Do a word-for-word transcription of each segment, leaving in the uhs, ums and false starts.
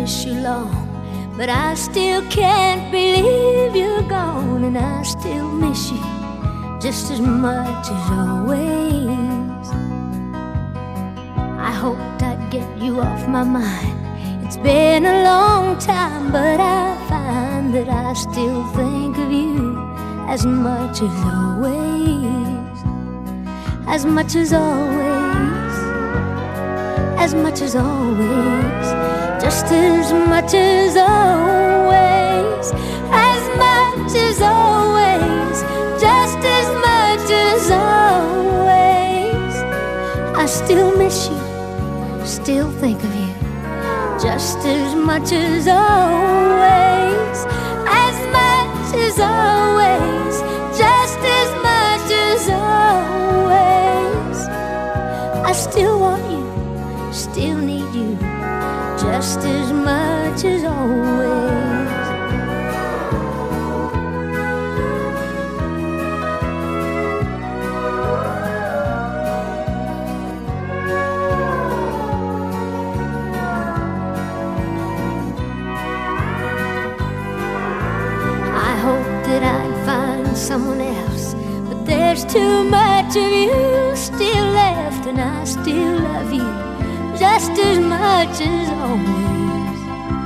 miss you long, but I still can't believe you're gone. And I still miss you just as much as always. I hoped I'd get you off my mind. It's been a long time, but I find that I still think of you as much as always. As much as always. As much as always. Just as much as always. As much as always. Just as much as always. I still miss you, still think of you, just as much as always. As much as always. Just as much as always. I still want you, still need you, just as much as always. I hope that I'd find someone else, but there's too much of you still left, and I still love you just as much as always.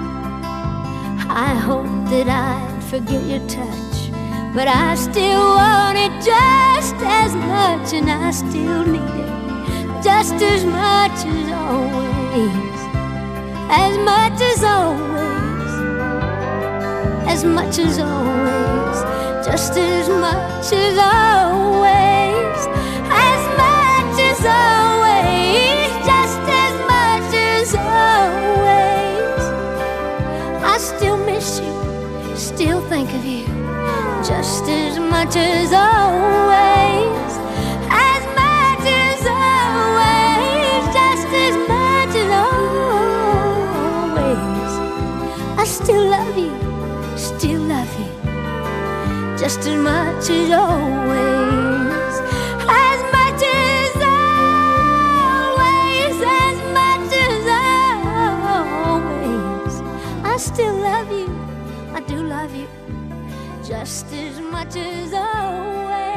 I hope that I'd forget your touch, but I still want it just as much, and I still need it just as much as always. As much as always. As much as always. Just as much as always. As much as always. Just as much as always. I still miss you, still think of you, just as much as always. As much as always. Just as much as always. I still love you, still love you, just as much as always. As much as always. As much as always. I still love you, I do love you, just as much as always.